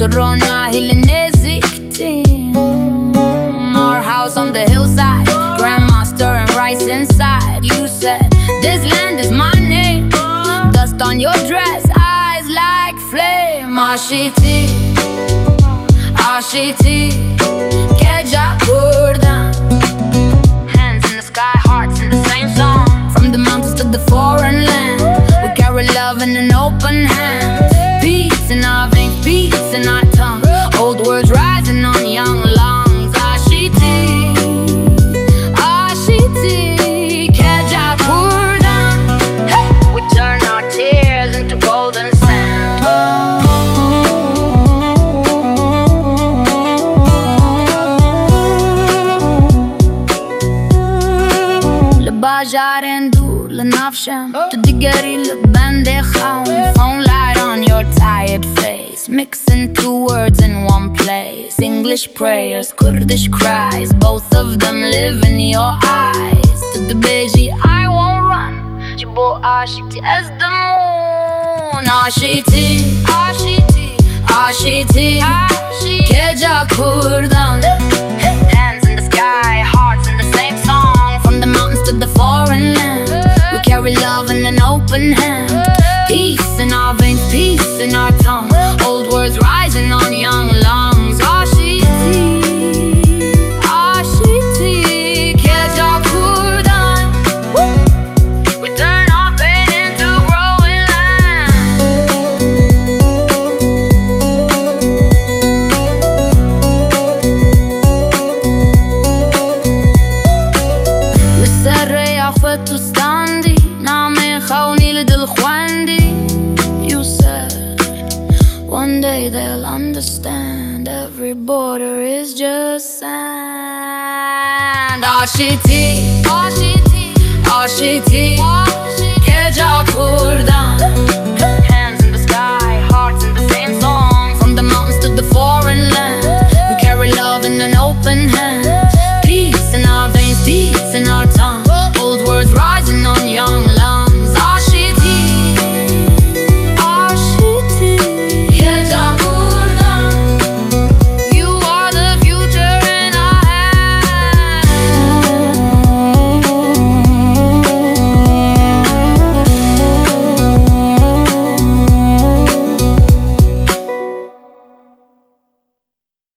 ترانا هیل نزیکتیم. Our house on the hillside, grandma stirring rice inside. You said, this land is my name. Dust on your dress, eyes like flame. Ashiti, Ashiti, Keja Kurdan. Hands in the sky, hearts in the same song. From the mountains to the foreign land, we carry love in an open hand. Peace in our veins, peace in our tongue. Old words rising on young lungs. Ashiti, Ashiti, Keja Kurdan. Hey! We turn our tears into golden sand. لباجارين دور لنافشم تدقري لبندي خاون. Phone light on your tired face, mixing two words in one place. English prayers, Kurdish cries, both of them live in your eyes. To the beji I won't run, Jibo Ashiti as the moon. Ashiti, Ashiti, Ashiti, Keja Kurdan. Hands in the sky, hearts in the same song. From the mountains to the foreign land, we carry love in an open hand. Peace in our veins, peace in our tongue. Old words rising on young lungs. Ashiti, Ashiti, Keja Kurdan. We turn our pain into growing land. والسر ياخد وستاندي نعمي خوني لدل خواندي. You said one day they'll understand every border is just sand. Ashiti, Ashiti, Ashiti, Keja Kurdan.